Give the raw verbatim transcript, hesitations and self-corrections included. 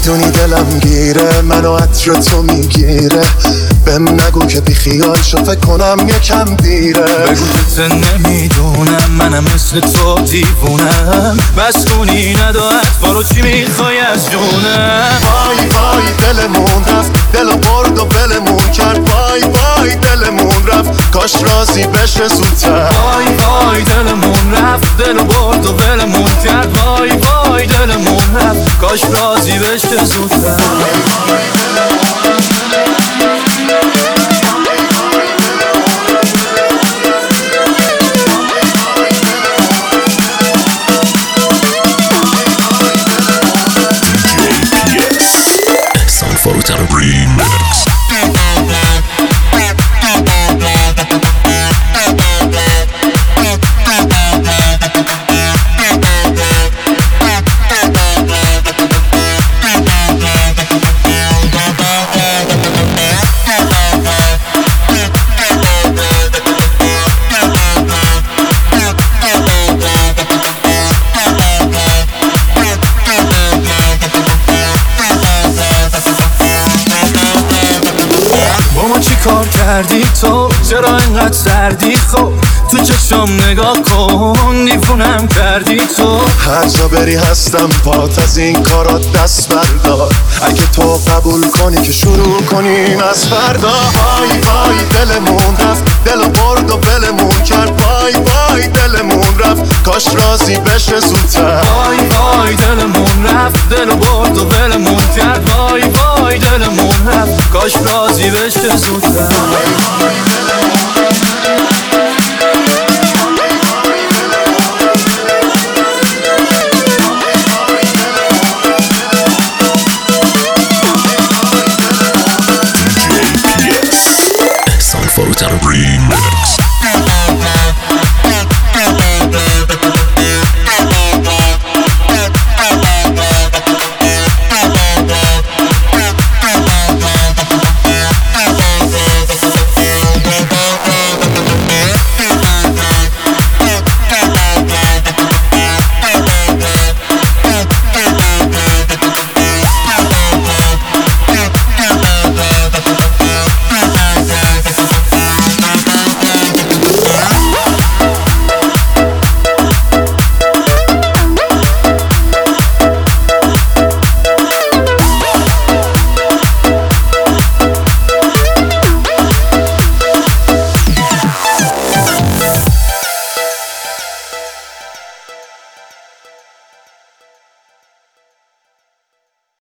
میدونی دلم گیره، منو عطر تو میگیره. بهم نگو که بی خیال شو، فکر کنم یکم دیره. بگو که نمیدونم منم مثل تو دیوونم. بس کنی نداد فارو چی میخوای از جونم. وای وای دلمون رفت، دلو برد و بلمون کرد. وای وای دلمون رفت، کاش راضی بشه زودتر. وای وای دلمون رفت، دلو برد و بلمون کرد. وای وای دلمون رفت، کاش راضی بشه زودتر. Photo Remix. کار کردی تو چرا اینقدر سردی؟ خب تو چشم نگاه کن، دیوونم کردی تو. هر جا بری هستم پات، از این کارات دست بردار. اگه تو قبول کنی که شروع کنیم از فردا. وای وای دلمون رفت، دلو برد و بلمون کرد. وای وای دلمون رفت، کاش راضی بشه زودتر. وای وای دلمون رفت، دلو برد و بلمون کرد. وای وای دلمون رفت، کاش راضی بشه زودتر.